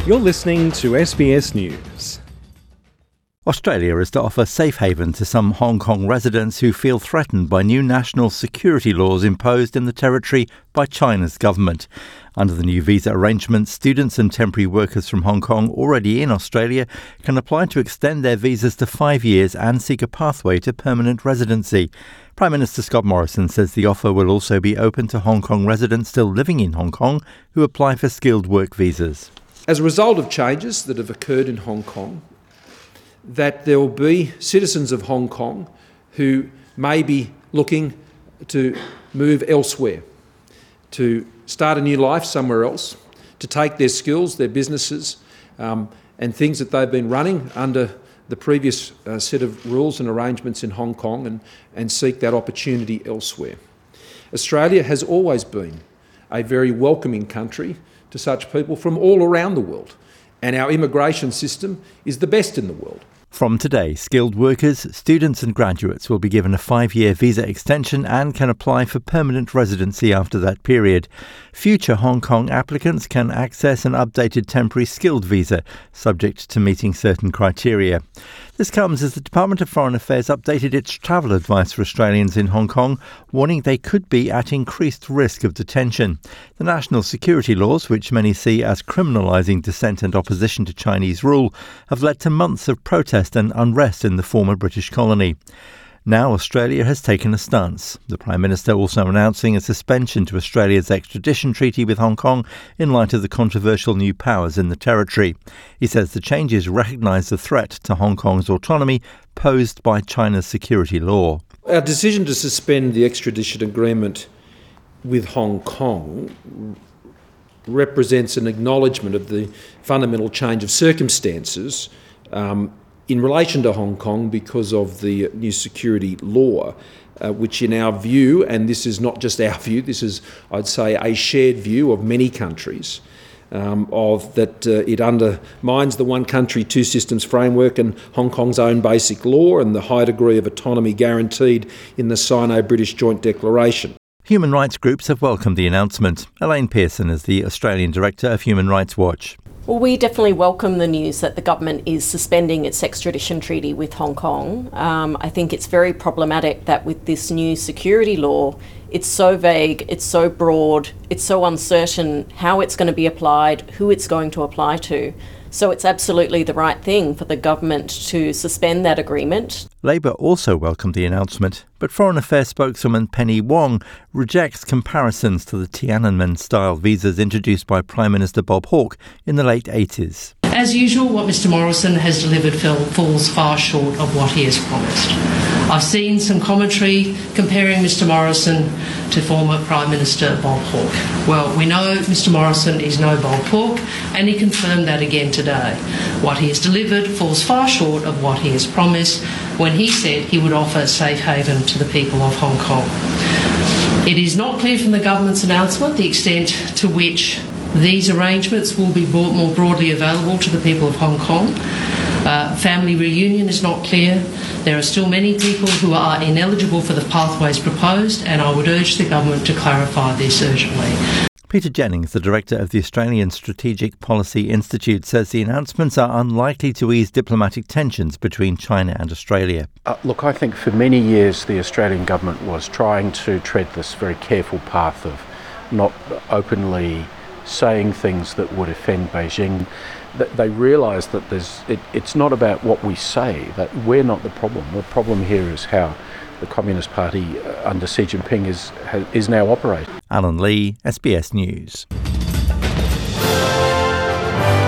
You're listening to SBS News. Australia is to offer safe haven to some Hong Kong residents who feel threatened by new national security laws imposed in the territory by China's government. Under the new visa arrangements, students and temporary workers from Hong Kong already in Australia can apply to extend their visas to 5 years and seek a pathway to permanent residency. Prime Minister Scott Morrison says the offer will also be open to Hong Kong residents still living in Hong Kong who apply for skilled work visas. As a result of changes that have occurred in Hong Kong, that there will be citizens of Hong Kong who may be looking to move elsewhere, to start a new life somewhere else, to take their skills, their businesses, and things that they've been running under the previous set of rules and arrangements in Hong Kong and seek that opportunity elsewhere. Australia has always been a very welcoming country to such people from all around the world, and our immigration system is the best in the world. From today, skilled workers, students and graduates will be given a 5-year visa extension and can apply for permanent residency after that period. Future Hong Kong applicants can access an updated temporary skilled visa, subject to meeting certain criteria. This comes as the Department of Foreign Affairs updated its travel advice for Australians in Hong Kong, warning they could be at increased risk of detention. The national security laws, which many see as criminalising dissent and opposition to Chinese rule, have led to months of protest and unrest in the former British colony. Now Australia has taken a stance, the Prime Minister also announcing a suspension to Australia's extradition treaty with Hong Kong in light of the controversial new powers in the territory. He says the changes recognise the threat to Hong Kong's autonomy posed by China's security law. Our decision to suspend the extradition agreement with Hong Kong represents an acknowledgement of the fundamental change of circumstances in relation to Hong Kong because of the new security law, which in our view, and this is not just our view, this is, I'd say, a shared view of many countries, it undermines the one country, two systems framework and Hong Kong's own basic law and the high degree of autonomy guaranteed in the Sino-British Joint Declaration. Human rights groups have welcomed the announcement. Elaine Pearson is the Australian Director of Human Rights Watch. Well, we definitely welcome the news that the government is suspending its extradition treaty with Hong Kong. I think it's very problematic that with this new security law, it's so vague, it's so broad, it's so uncertain how it's going to be applied, who it's going to apply to. So it's absolutely the right thing for the government to suspend that agreement. Labor also welcomed the announcement, but Foreign Affairs spokeswoman Penny Wong rejects comparisons to the Tiananmen-style visas introduced by Prime Minister Bob Hawke in the late 80s. As usual, what Mr Morrison has delivered falls far short of what he has promised. I've seen some commentary comparing Mr Morrison to former Prime Minister Bob Hawke. Well, we know Mr Morrison is no Bob Hawke, and he confirmed that again today. What he has delivered falls far short of what he has promised when he said he would offer safe haven to the people of Hong Kong. It is not clear from the government's announcement the extent to which these arrangements will be more broadly available to the people of Hong Kong. Family reunion is not clear. There are still many people who are ineligible for the pathways proposed, and I would urge the government to clarify this urgently. Peter Jennings, the director of the Australian Strategic Policy Institute, says the announcements are unlikely to ease diplomatic tensions between China and Australia. Look, I think for many years the Australian government was trying to tread this very careful path of not openly saying things that would offend Beijing. They realise that it's not about what we say, that we're not the problem. The problem here is how the Communist Party under Xi Jinping is now operating. Alan Lee, SBS News.